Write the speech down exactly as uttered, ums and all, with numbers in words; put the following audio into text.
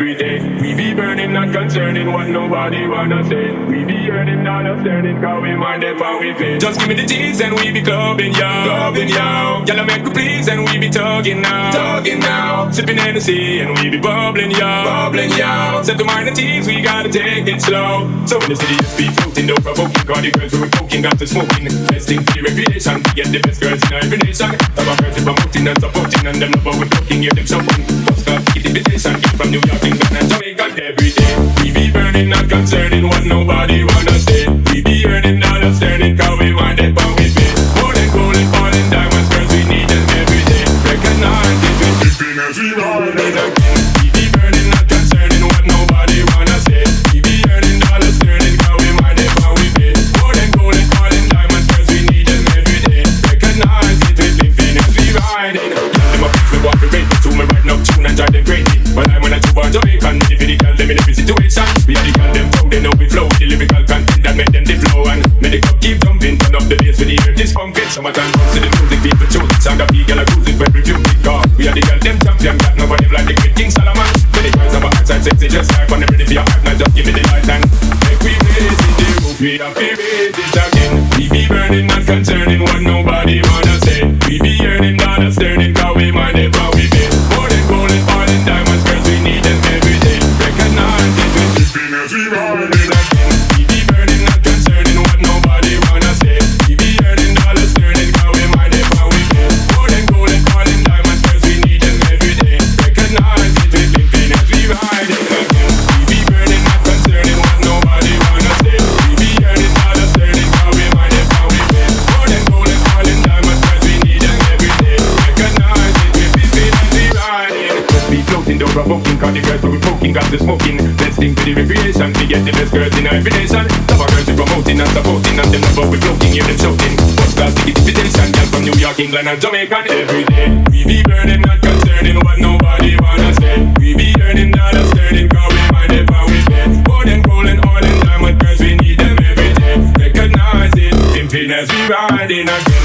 every day. We be burning, not concerning what nobody wanna say. We be earning, not upstanding, cause we mind them how we play. Just give me the G's and we be clubbing, yo. Clubbing, yo. Y'all make me please and we be tugging now. Tugging now. Sipping Hennessy and we be bubbling, yo. Bubbling, yo. Set to mind the T's, we gotta take it slow. So in the city, just be floating, no provoking, cause the girls we were poking, got to smoking. Best thing for the recreation, we get the best girls in every nation. Talk about girls we promoting and supporting, and them love how we blocking, hear them shouting. Postcard, get invitation, came from New York, England and Jamaica every day. We be burning, not concerning what nobody wanna say. We be earning, not upstanding, cause we want it, but we pay. More than gold and all in diamonds, girls, we need them every day. Recognize it, we keeping as we ride it again. We be burning, not concerning what nobody wanna say. We be earning, not upstanding, cause we want it, but we pay. More than gold and all in diamonds, girls, we need them every day. Recognize it, we keeping as we ride it. Them a bitch, we walk the rate, to me right now, tune and drive them crazy. But I when I two born Jamaican, me the girl them in every situation. We are the girl them proud, they know we flow. The lyrical content that make them the flow. And make the cup keep jumping, turn up the bass with the ear this pumping. Summertime comes to the music, people choose it. Sound of the girl a cruising, when review it, cause we are the girl them champion. Got nobody like the great King Solomon. When the girls have a hot side sexy, just like when they ready for your heart. Now just give me the light and make we raise it, the roof. We have to raise it again. We be burning, not concerning what nobody wanna say. We be earning, not upstanding, cause we mind it, but we pay. More than gold and all in diamonds, girls, we need them every day. Recognize it, we keeping as we ride it again. We be burning, not concerning what nobody wanna say. We be earning, not upstanding, cause we mind it, but we pay. More than gold and all in diamonds, girls, we need them every day. Recognize it, we keeping as we ride it again. We be burning, not concerning what nobody wanna say. We be earning, not upstanding, cause we mind it, but we pay. More than gold and all in diamonds, girls, we need them every day. Recognize it, we keeping as we ride it. Just be floating, don't provoking, cause the girls we poking, got to smoking. Best thing for the recreation, we get the best girls in every nation. Top of girls we promoting and supporting, and them love how we floating, hear them shouting. First class ticket invitation, girls from New York, England and Jamaica every day. We be burning, not concerning what nobody wanna say. We be earning, not upstanding, cause we mind it, but we pay. More than gold and all in diamond, girls, we need them every day. Recognize it, pimping as we riding again.